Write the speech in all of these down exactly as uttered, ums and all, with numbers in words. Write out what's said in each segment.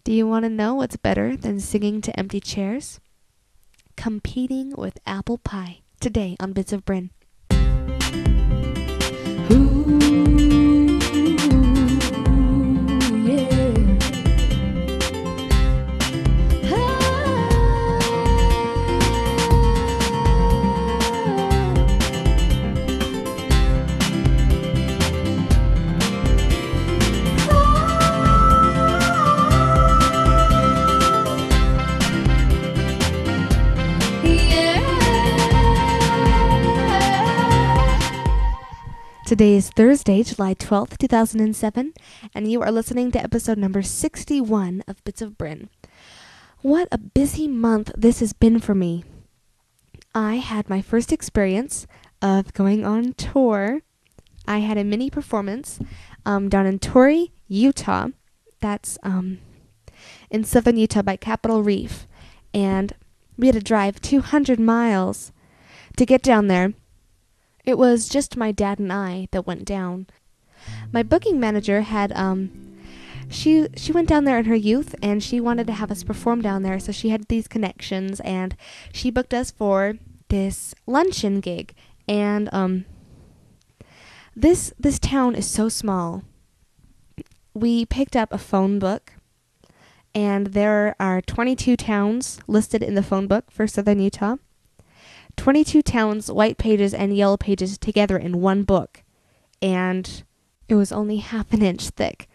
Do you want to know what's better than singing to empty chairs? Competing with apple pie. Today on Bits of Bryn. Ooh, yeah. Today is Thursday, July twelfth, two thousand seven, and you are listening to episode number sixty-one of Bits of Bryn. What a busy month this has been for me. I had my first experience of going on tour. I had a mini performance um, down in Torrey, Utah. That's um, in southern Utah by Capitol Reef. And we had to drive two hundred miles to get down there. It was just my dad and I that went down. My booking manager had, um, she she went down there in her youth, and she wanted to have us perform down there, so she had these connections, and she booked us for this luncheon gig. And um, this this town is so small. We picked up a phone book, and there are twenty-two towns listed in the phone book for southern Utah. twenty-two towns, white pages and yellow pages together in one book, and it was only half an inch thick.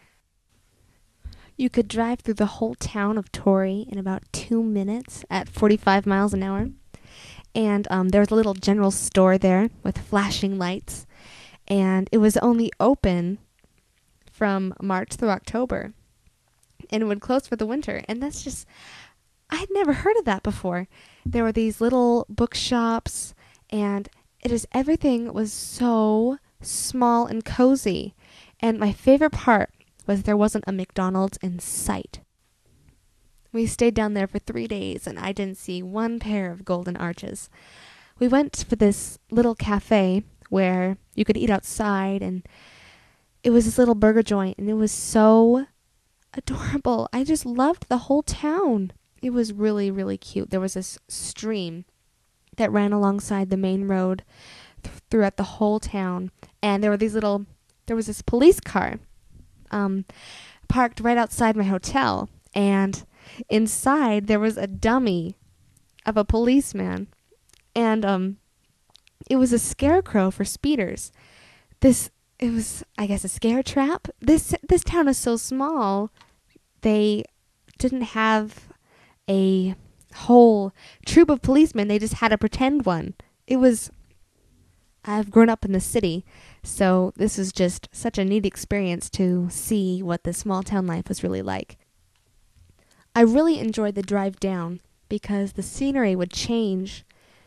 You could drive through the whole town of Torrey in about two minutes at forty-five miles an hour, and um, there was a little general store there with flashing lights, and it was only open from March through October, and it would close for the winter, and that's just... I had never heard of that before. There were these little bookshops, and it is everything was so small and cozy. And my favorite part was there wasn't a McDonald's in sight. We stayed down there for three days, and I didn't see one pair of golden arches. We went for this little cafe where you could eat outside, and it was this little burger joint, and it was so adorable. I just loved the whole town. It was really, really cute. There was this stream that ran alongside the main road th- throughout the whole town. And there were these little, there was this police car um, parked right outside my hotel. And inside there was a dummy of a policeman. And um, it was a scarecrow for speeders. This, it was, I guess, a scare trap. This, this town is so small, they didn't have a whole troop of policemen. They just had a pretend one. It was, I've grown up in the city, so this was just such a neat experience to see what the small town life was really like. I really enjoyed the drive down because the scenery would change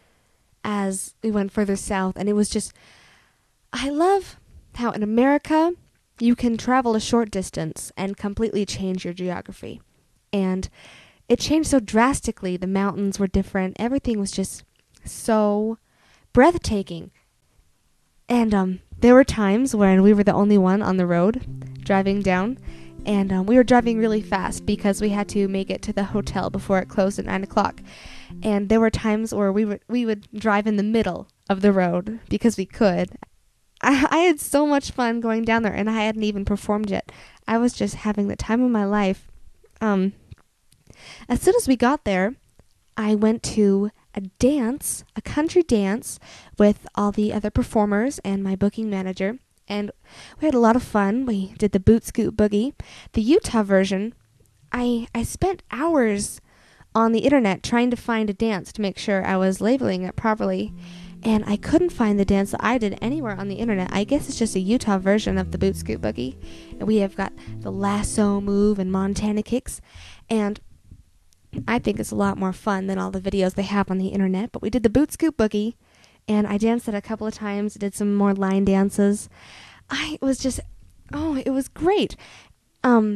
as we went further south, and it was just, I love how in America you can travel a short distance and completely change your geography. And it changed so drastically. The mountains were different. Everything was just so breathtaking. And um, there were times when we were the only one on the road driving down. And um, we were driving really fast because we had to make it to the hotel before it closed at nine o'clock. And there were times where we would, we would drive in the middle of the road because we could. I, I had so much fun going down there, and I hadn't even performed yet. I was just having the time of my life. Um... As soon as we got there, I went to a dance, a country dance, with all the other performers and my booking manager, and we had a lot of fun. We did the Boot Scoot Boogie. The Utah version, I I spent hours on the internet trying to find a dance to make sure I was labeling it properly, and I couldn't find the dance that I did anywhere on the internet. I guess it's just a Utah version of the Boot Scoot Boogie. And we have got the lasso move and Montana kicks, and I think it's a lot more fun than all the videos they have on the internet. But we did the Boot Scoot Boogie, and I danced it a couple of times, did some more line dances. I was just, oh, it was great. Um,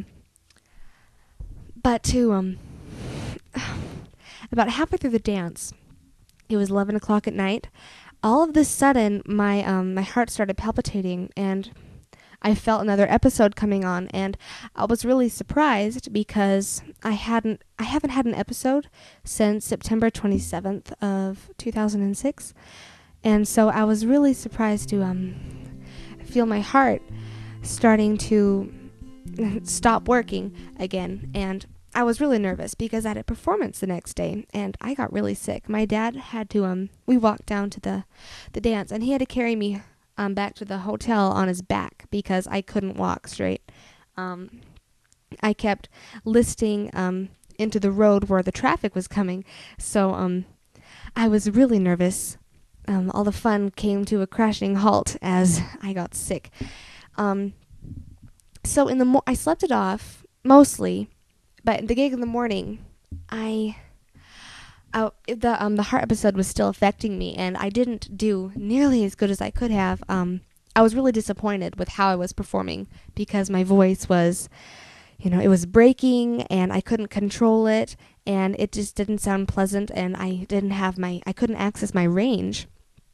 but to, um, about halfway through the dance, it was eleven o'clock at night, all of this sudden, my, um, my heart started palpitating, and I felt another episode coming on, and I was really surprised because I hadn't I haven't had an episode since September twenty-seventh of two thousand six. And so I was really surprised to um feel my heart starting to stop working again. And I was really nervous because I had a performance the next day and I got really sick. My dad had to um we walked down to the the dance and he had to carry me um back to the hotel on his back because I couldn't walk straight. Um I kept listing um into the road where the traffic was coming. So um I was really nervous. Um, all the fun came to a crashing halt as I got sick. Um, so in the mo- I slept it off mostly, but the gig in the morning, I, I the um the heart episode was still affecting me, and I didn't do nearly as good as I could have. Um, I was really disappointed with how I was performing because my voice was, you know, it was breaking and I couldn't control it, and it just didn't sound pleasant, and I didn't have my I couldn't access my range.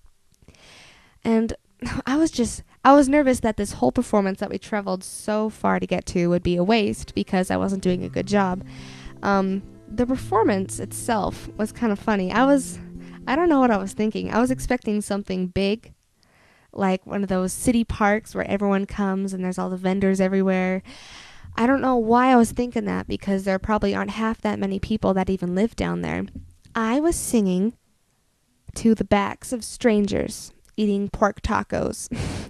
And I was just, I was nervous that this whole performance that we traveled so far to get to would be a waste because I wasn't doing a good job. Um, the performance itself was kind of funny. I was, I don't know what I was thinking. I was expecting something big, like one of those city parks where everyone comes and there's all the vendors everywhere. I don't know why I was thinking that because there probably aren't half that many people that even live down there. I was singing to the backs of strangers eating pork tacos.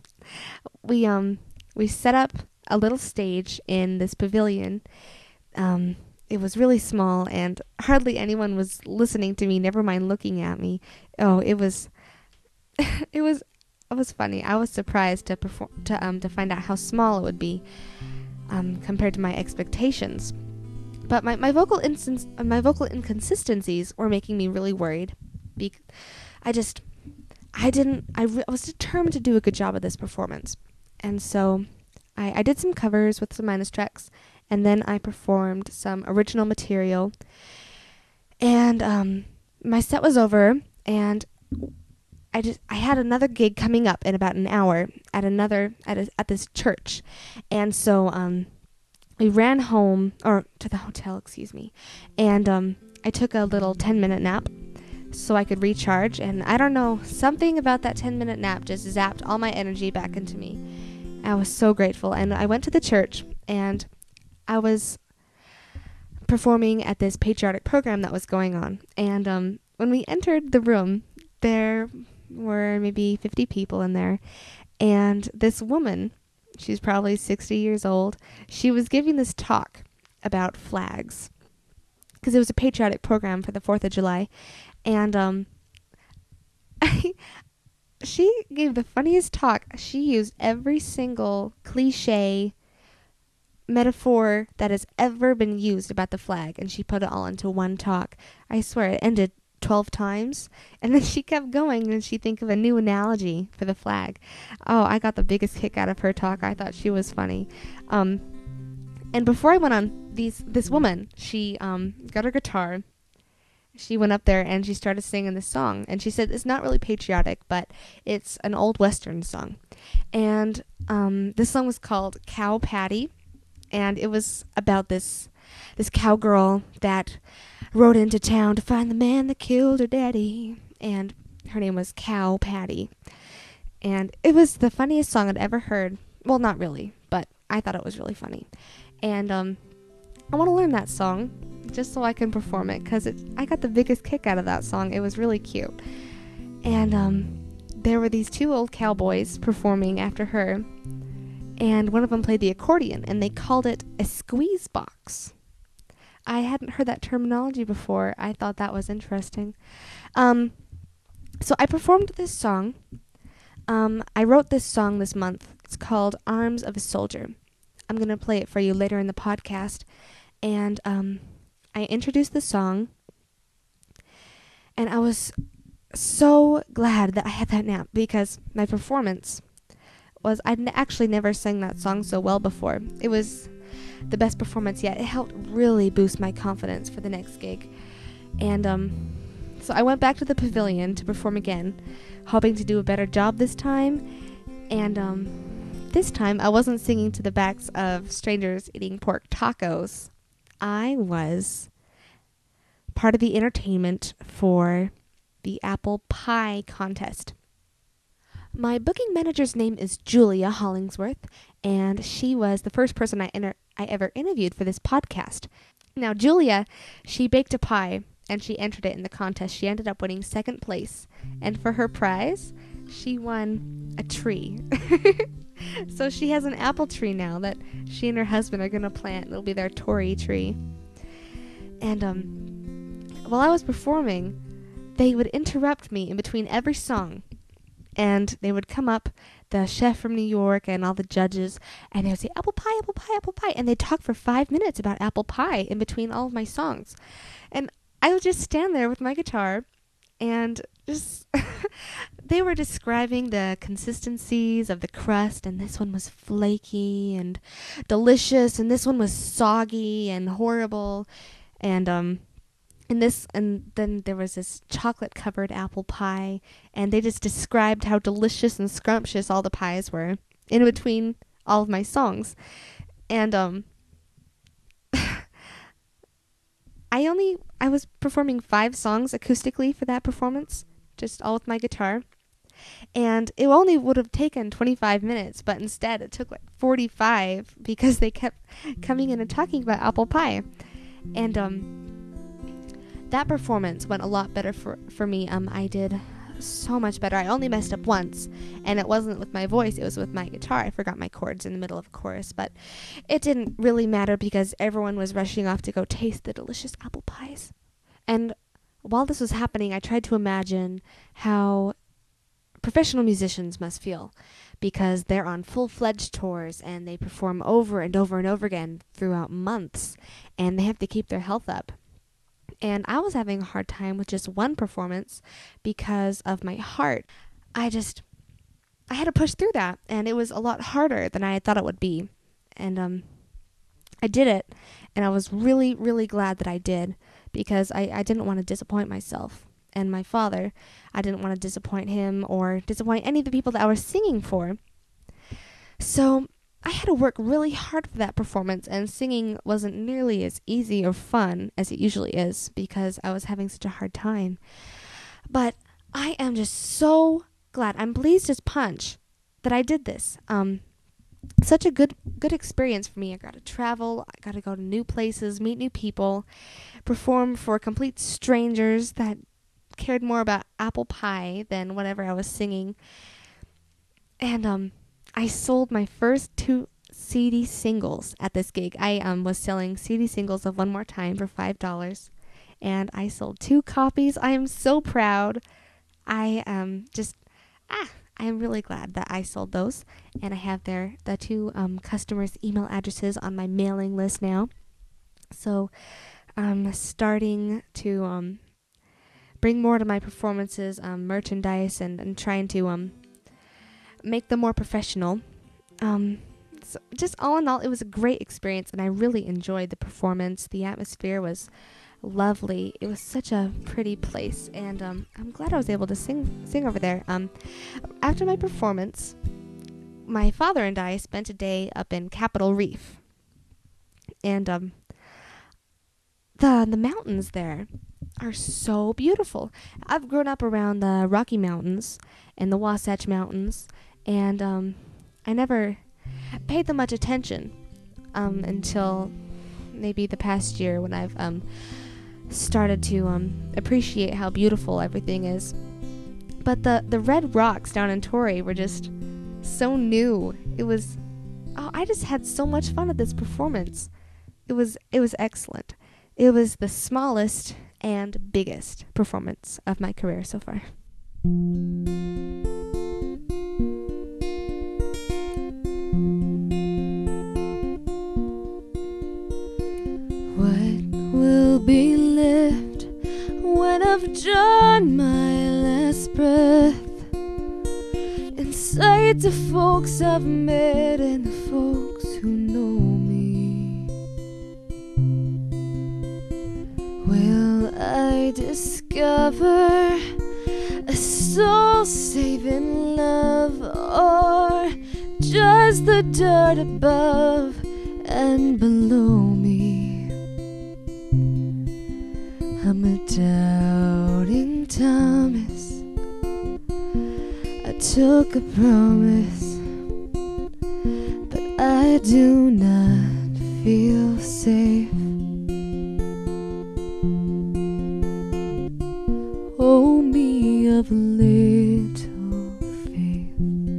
we um we set up a little stage in this pavilion. Um, it was really small and hardly anyone was listening to me, never mind looking at me. Oh, it was it was it was funny. I was surprised to perform to um to find out how small it would be um compared to my expectations. But my, my vocal instance uh, my vocal inconsistencies were making me really worried. Be- I just I didn't, I, re- I was determined to do a good job of this performance. And so I, I did some covers with some minus tracks, and then I performed some original material. And um, my set was over, and I just, I had another gig coming up in about an hour at another, at a, at this church. And so um, we ran home, or to the hotel, excuse me, and um, I took a little ten minute nap so I could recharge, and I don't know, something about that ten minute nap just zapped all my energy back into me. I was so grateful, and I went to the church, and I was performing at this patriotic program that was going on, and um, when we entered the room, there were maybe fifty people in there, and this woman, she's probably sixty years old, she was giving this talk about flags, because it was a patriotic program for the fourth of July, and um, I, she gave the funniest talk. She used every single cliche metaphor that has ever been used about the flag, and she put it all into one talk. I swear, it ended twelve times, and then she kept going, and she'd think of a new analogy for the flag. Oh, I got the biggest kick out of her talk. I thought she was funny. Um, and before I went on, these this woman, she um, got her guitar. She went up there and she started singing this song. And she said it's not really patriotic, but it's an old Western song. And um, this song was called Cow Patty. And it was about this this cowgirl that rode into town to find the man that killed her daddy. And her name was Cow Patty. And it was the funniest song I'd ever heard. Well, not really, but I thought it was really funny. And um, I want to learn that song just so I can perform it, because I got the biggest kick out of that song. It was really cute. And um, there were these two old cowboys performing after her, and one of them played the accordion, and they called it a squeeze box. I hadn't heard that terminology before. I thought that was interesting. Um, so I performed this song. Um, I wrote this song this month. It's called Arms of a Soldier. I'm going to play it for you later in the podcast. And um, I introduced the song, and I was so glad that I had that nap, because my performance was, I'd n- actually never sang that song so well before. It was the best performance yet. It helped really boost my confidence for the next gig. And um, so I went back to the pavilion to perform again, hoping to do a better job this time. And um, this time I wasn't singing to the backs of strangers eating pork tacos. I was part of the entertainment for the apple pie contest. My booking manager's name is Julia Hollingsworth, and she was the first person I, inter- I ever interviewed for this podcast. Now, Julia, she baked a pie, and she entered it in the contest. She ended up winning second place, and for her prize, she won a tree. So she has an apple tree now that she and her husband are going to plant. It'll be their Tory tree. And um, while I was performing, they would interrupt me in between every song. And they would come up, the chef from New York and all the judges, and they would say, apple pie, apple pie, apple pie. And they'd talk for five minutes about apple pie in between all of my songs. And I would just stand there with my guitar and just, they were describing the consistencies of the crust, and this one was flaky and delicious, and this one was soggy and horrible. And, um, And this, and then there was this chocolate-covered apple pie, and they just described how delicious and scrumptious all the pies were in between all of my songs. And um, I only, I was performing five songs acoustically for that performance, just all with my guitar. And it only would have taken twenty-five minutes, but instead it took like forty-five because they kept coming in and talking about apple pie. And um. That performance went a lot better for, for me. Um, I did so much better. I only messed up once, and it wasn't with my voice. It was with my guitar. I forgot my chords in the middle of a chorus, but it didn't really matter because everyone was rushing off to go taste the delicious apple pies. And while this was happening, I tried to imagine how professional musicians must feel because they're on full-fledged tours, and they perform over and over and over again throughout months, and they have to keep their health up. And I was having a hard time with just one performance because of my heart. I just, I had to push through that, and it was a lot harder than I had thought it would be. And um, I did it, and I was really, really glad that I did because I, I didn't want to disappoint myself and my father. I didn't want to disappoint him or disappoint any of the people that I was singing for. So I had to work really hard for that performance, and singing wasn't nearly as easy or fun as it usually is because I was having such a hard time. But I am just so glad. I'm pleased as punch that I did this. Um, such a good good experience for me. I got to travel. I got to go to new places, meet new people, perform for complete strangers that cared more about apple pie than whatever I was singing. And um. I sold my first two C D singles at this gig. I um, was selling C D singles of One More Time for five dollars, and I sold two copies. I am so proud. I um just, ah, I am really glad that I sold those, and I have their the two um, customers' email addresses on my mailing list now. So I'm starting to um, bring more to my performances, um, merchandise, and, and trying to um. make them more professional. Um, so just all in all, it was a great experience, and I really enjoyed the performance. The atmosphere was lovely. It was such a pretty place, and um, I'm glad I was able to sing sing over there. Um, after my performance, my father and I spent a day up in Capitol Reef, and um, the the mountains there are so beautiful. I've grown up around the Rocky Mountains and the Wasatch Mountains, and um, I never paid them much attention um, until maybe the past year when I've um, started to um, appreciate how beautiful everything is. But the, the red rocks down in Torrey were just so new. It was, oh, I just had so much fun at this performance. It was it was excellent. It was the smallest and biggest performance of my career so far. What will be left when I've drawn my last breath? Inside the folks I've met and the folks who know me, will I discover a soul-saving love, or just the dirt above and below me. I'm a doubting Thomas. I took a promise, but I do not feel safe. Oh, me of little faith.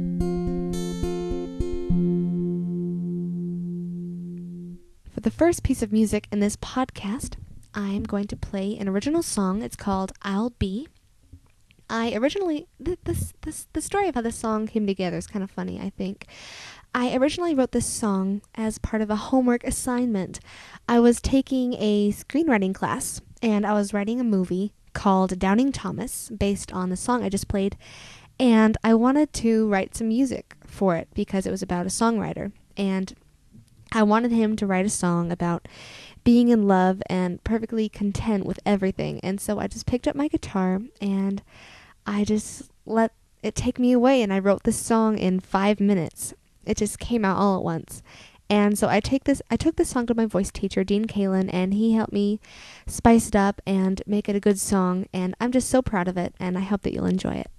For the first piece of music in this podcast, I'm going to play an original song. It's called I'll Be. I originally, th- this, this, the story of how this song came together is kind of funny, I think. I originally wrote this song as part of a homework assignment. I was taking a screenwriting class, and I was writing a movie called Doubting Thomas, based on the song I just played, and I wanted to write some music for it because it was about a songwriter, and I wanted him to write a song about being in love and perfectly content with everything. And so I just picked up my guitar and I just let it take me away, and I wrote this song in five minutes. It just came out all at once. And so I take this I took this song to my voice teacher, Dean Kalin, and he helped me spice it up and make it a good song, and I'm just so proud of it, and I hope that you'll enjoy it.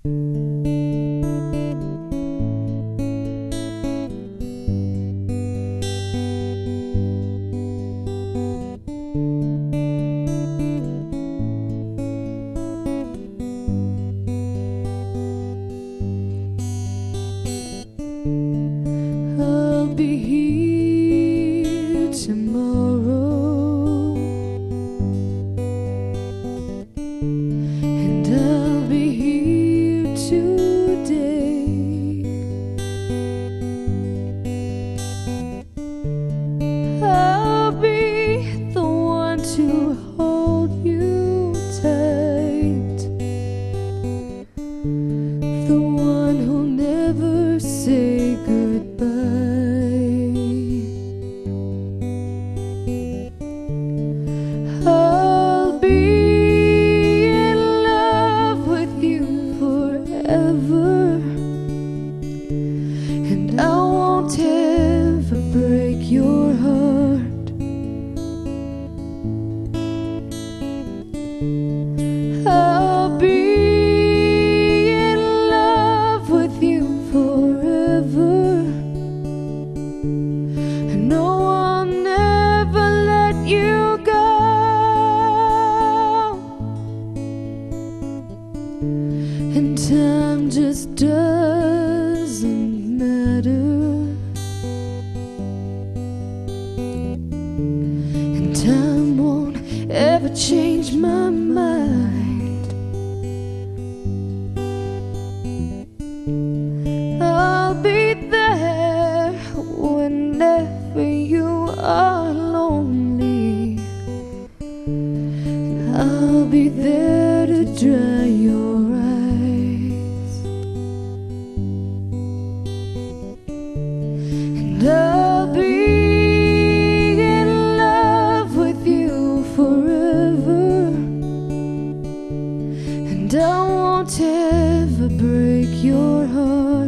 I'll be here tomorrow, and I'll be here today. I'll be the one to hold you tight, the one who'll never say goodbye. I'll be in love with you forever, and I won't ever break your heart. I'll be in love with you forever, and no one ever let you go. And time just doesn't matter, and time won't ever change my mind. I'll be there whenever you are lonely, and I'll be there to dry your eyes, and I'll be in love with you forever, and I won't ever break your heart.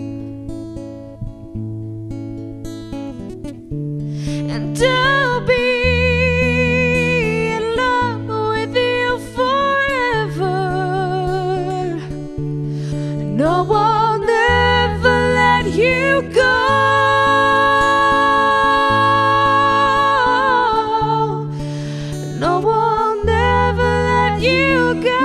And I'll be in love with you forever. No one ever let you go. No one ever let you go.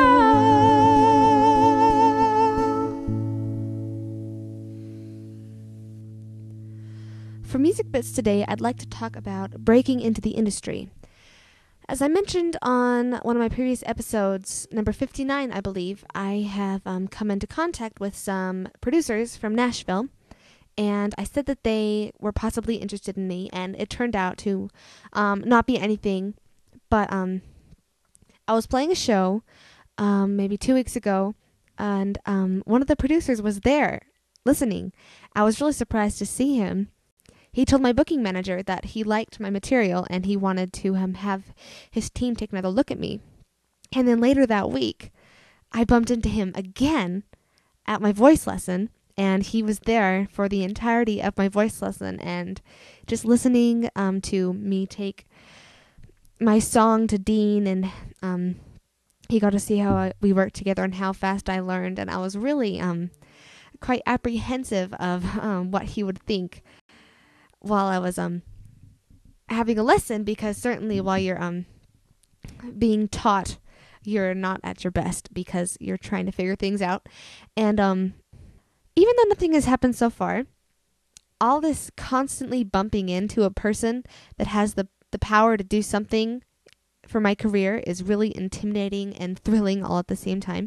For Music Bits today, I'd like to talk about breaking into the industry. As I mentioned on one of my previous episodes, number fifty-nine, I believe, I have um, come into contact with some producers from Nashville, and I said that they were possibly interested in me, and it turned out to um, not be anything, but um, I was playing a show um, maybe two weeks ago, and um, one of the producers was there listening. I was really surprised to see him. He told my booking manager that he liked my material and he wanted to um, have his team take another look at me. And then later that week, I bumped into him again at my voice lesson, and he was there for the entirety of my voice lesson, and just listening um, to me take my song to Dean, and um, he got to see how I, we worked together and how fast I learned, and I was really um, quite apprehensive of um, what he would think while I was um having a lesson, because certainly while you're um being taught, you're not at your best because you're trying to figure things out. And um even though nothing has happened so far, all this constantly bumping into a person that has the the power to do something for my career is really intimidating and thrilling all at the same time.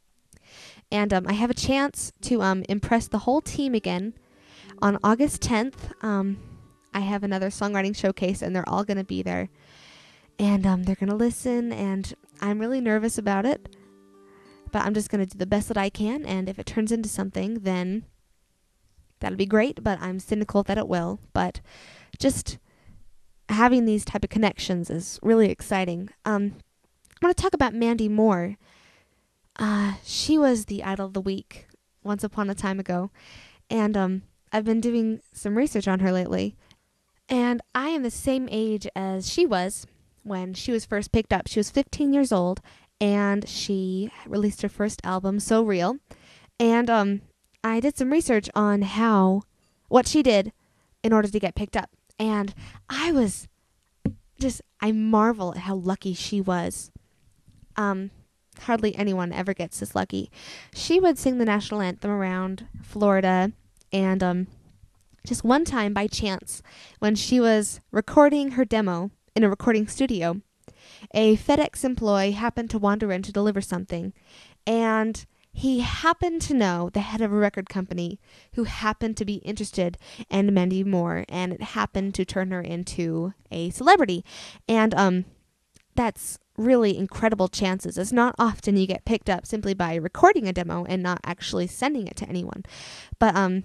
And um, I have a chance to um impress the whole team again on August tenth. um I have another songwriting showcase, and they're all going to be there, and um they're going to listen, and I'm really nervous about it, but I'm just going to do the best that I can, and if it turns into something, then that'll be great, but I'm cynical that it will. But just having these type of connections is really exciting. um I want to talk about Mandy Moore. Uh she was the Idol of the Week once upon a time ago, and um I've been doing some research on her lately, and I am the same age as she was when she was first picked up. She was fifteen years old, and she released her first album, So Real. And um, I did some research on how, what she did in order to get picked up. And I was just, I marvel at how lucky she was. Um, hardly anyone ever gets this lucky. She would sing the national anthem around Florida, and um, just one time by chance, when she was recording her demo in a recording studio, a FedEx employee happened to wander in to deliver something, and he happened to know the head of a record company who happened to be interested in Mandy Moore, and it happened to turn her into a celebrity. And um, that's really incredible chances. It's not often you get picked up simply by recording a demo and not actually sending it to anyone. But um,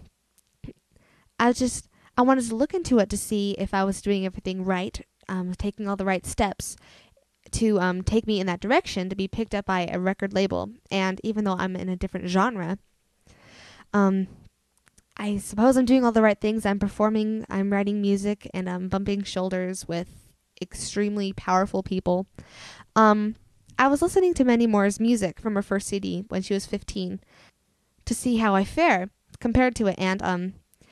I was just, I wanted to look into it to see if I was doing everything right, um, taking all the right steps to um, take me in that direction to be picked up by a record label. And even though I'm in a different genre, um, I suppose I'm doing all the right things. I'm performing, I'm writing music, and I'm bumping shoulders with extremely powerful people. Um, I was listening to Mandy Moore's music from her first C D when she was fifteen to see how I fare compared to it, and um,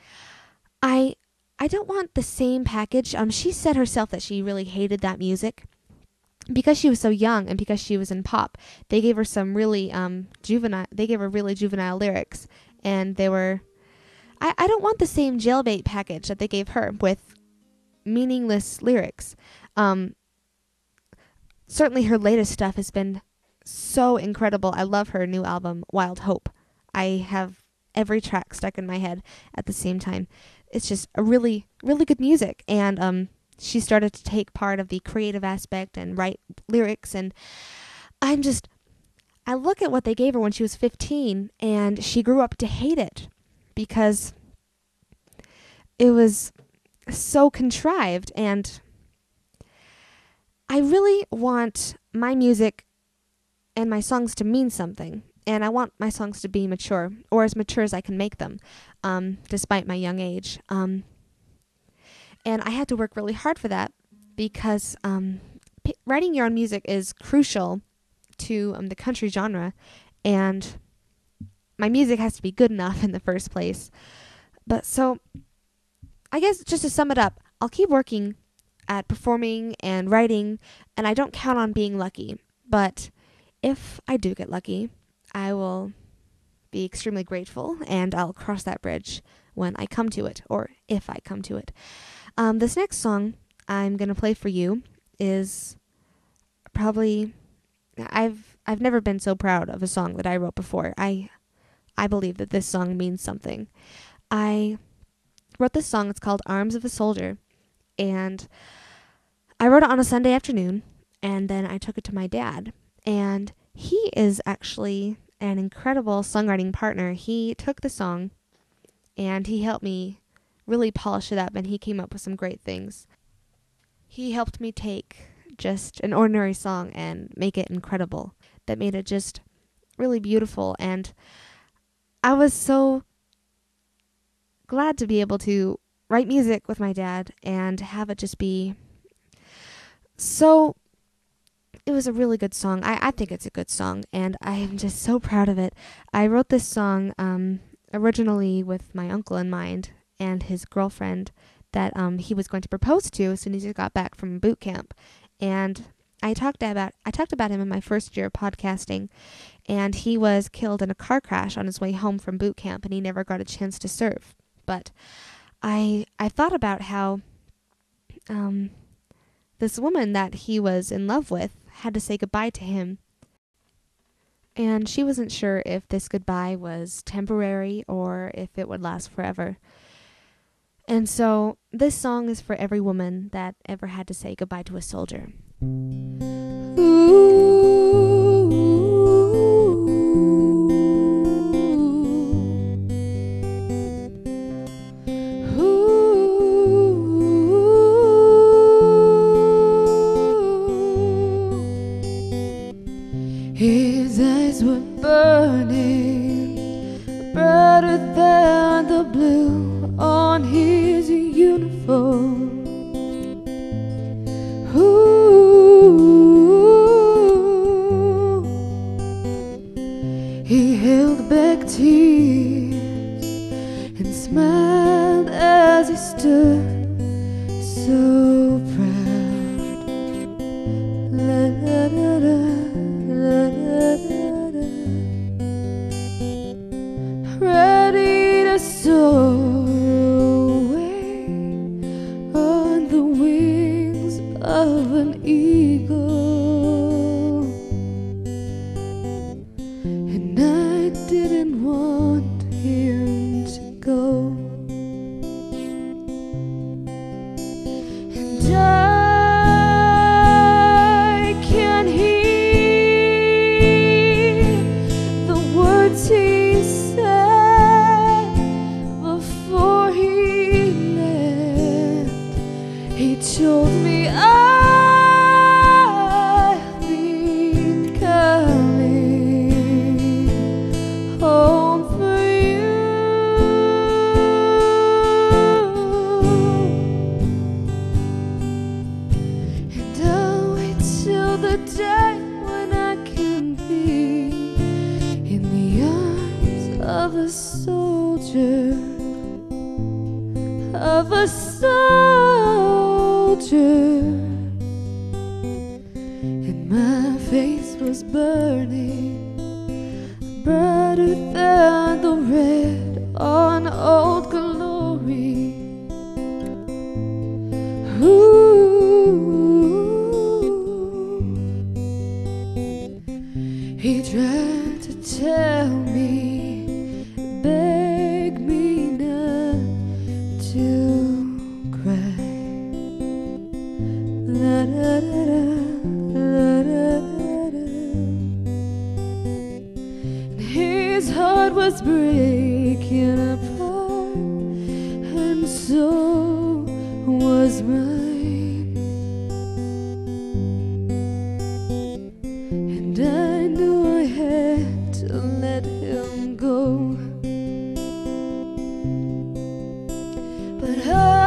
I I don't want the same package. Um, she said herself that she really hated that music because she was so young and because she was in pop. They gave her some really um juvenile. They gave her really juvenile lyrics, and they were. I I don't want the same jailbait package that they gave her with meaningless lyrics. Um, certainly her latest stuff has been so incredible. I love her new album, Wild Hope. I have every track stuck in my head at the same time. It's just a really, really good music. And um, she started to take part of the creative aspect and write lyrics. And I'm just, I look at what they gave her when she was fifteen, and she grew up to hate it because it was so contrived. And I really want my music and my songs to mean something. And I want my songs to be mature, or as mature as I can make them, um, despite my young age. Um, and I had to work really hard for that because um, p- writing your own music is crucial to um, the country genre. And my music has to be good enough in the first place. But so, I guess just to sum it up, I'll keep working at performing and writing, and I don't count on being lucky. But if I do get lucky, I will be extremely grateful, and I'll cross that bridge when I come to it, or if I come to it. Um, this next song I'm going to play for you is probably, I've I've never been so proud of a song that I wrote before. I I believe that this song means something. I wrote this song. It's called Arms of a Soldier, and I wrote it on a Sunday afternoon, and then I took it to my dad, and he is actually an incredible songwriting partner. He took the song and he helped me really polish it up, and he came up with some great things. He helped me take just an ordinary song and make it incredible. That made it just really beautiful, and I was so glad to be able to write music with my dad and have it just be so. It was a really good song. I, I think it's a good song, and I am just so proud of it. I wrote this song um, originally with my uncle in mind and his girlfriend that um, he was going to propose to as soon as he got back from boot camp. And I talked about I talked about him in my first year of podcasting, and he was killed in a car crash on his way home from boot camp, and he never got a chance to serve. But I I thought about how um, this woman that he was in love with had to say goodbye to him, and she wasn't sure if this goodbye was temporary or if it would last forever. And so this song is for every woman that ever had to say goodbye to a soldier. His eyes were burning brighter than the blue on his uniform. Ooh, he held back tears and smiled as he stood so proud. La, la, la, la. Ready to soar away on the wings of an eagle, and I didn't want him to go, and I can hear the words he told me I've been coming home for you, and I'll wait till the day when I can be in the arms of a soldier, of a soldier. And my face was burning brighter than the red on Old Glory. Ooh, he tried to tell me, beg me not to cry. La, da, da, da, la, da, da, da. His heart was breaking apart, and so was mine. And I knew I had to let him go, but I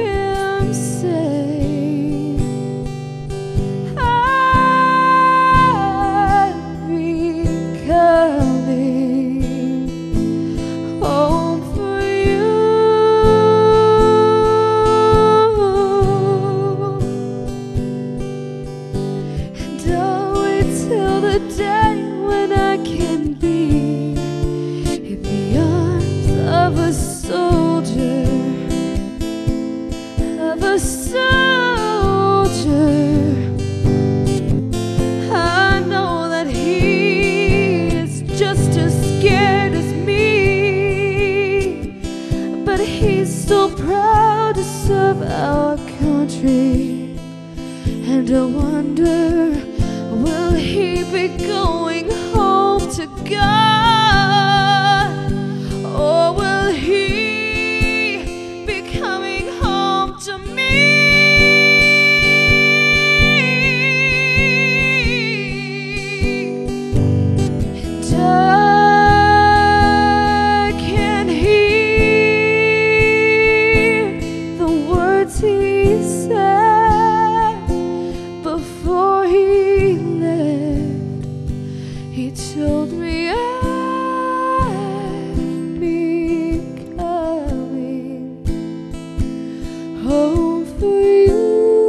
I me I'd be coming home for you.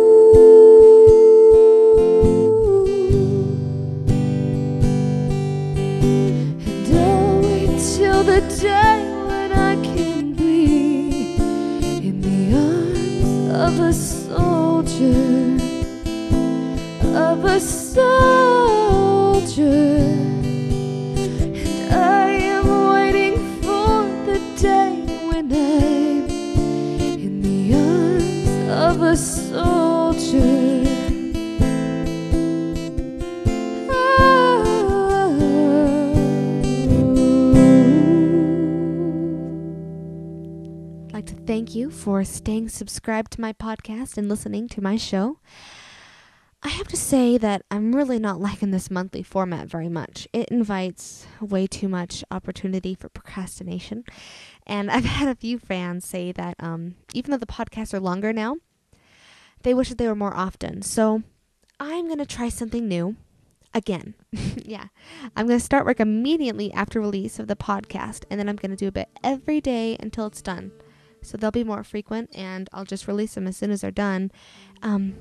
And I'll wait till the day when I can be in the arms of a soldier, of a soldier. And I am waiting for the day when I'm in the arms of a soldier. I'd like to thank you for staying subscribed to my podcast and listening to my show. I have to say that I'm really not liking this monthly format very much. It invites way too much opportunity for procrastination. And I've had a few fans say that um, even though the podcasts are longer now, they wish that they were more often. So I'm going to try something new again. Yeah. I'm going to start work immediately after release of the podcast. And then I'm going to do a bit every day until it's done. So they'll be more frequent and I'll just release them as soon as they're done. Um...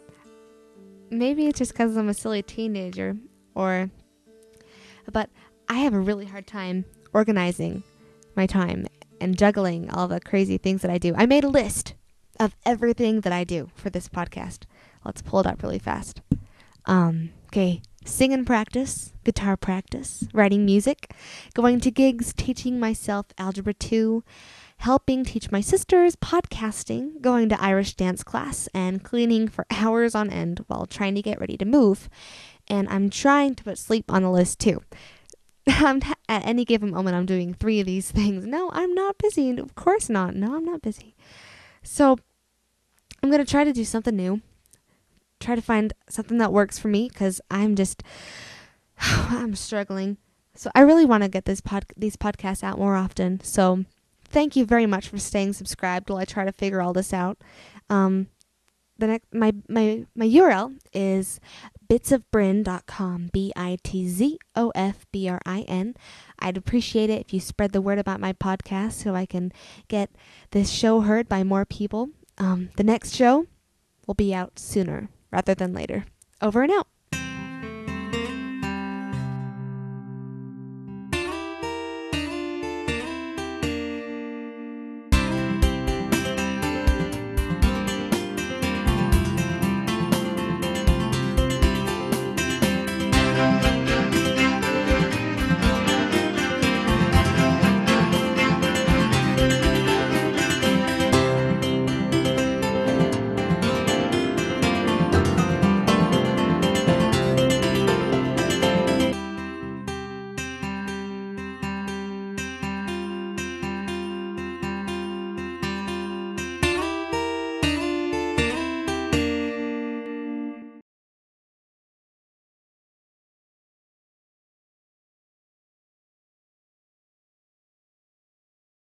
Maybe it's just because I'm a silly teenager, or, but I have a really hard time organizing my time and juggling all the crazy things that I do. I made a list of everything that I do for this podcast. Let's pull it up really fast. Um, okay, singing practice, guitar practice, writing music, going to gigs, teaching myself Algebra two, helping teach my sisters, podcasting, going to Irish dance class, and cleaning for hours on end while trying to get ready to move. And I'm trying to put sleep on the list too. I'm t- at any given moment, I'm doing three of these things. No, I'm not busy. Of course not. No, I'm not busy. So I'm going to try to do something new. Try to find something that works for me because I'm just, I'm struggling. So I really want to get this pod, these podcasts out more often. So thank you very much for staying subscribed while I try to figure all this out. Um, the next, my, my, my U R L is bits of brin dot com, B I T Z O F B R I N. I'd appreciate it if you spread the word about my podcast so I can get this show heard by more people. Um, the next show will be out sooner rather than later. Over and out.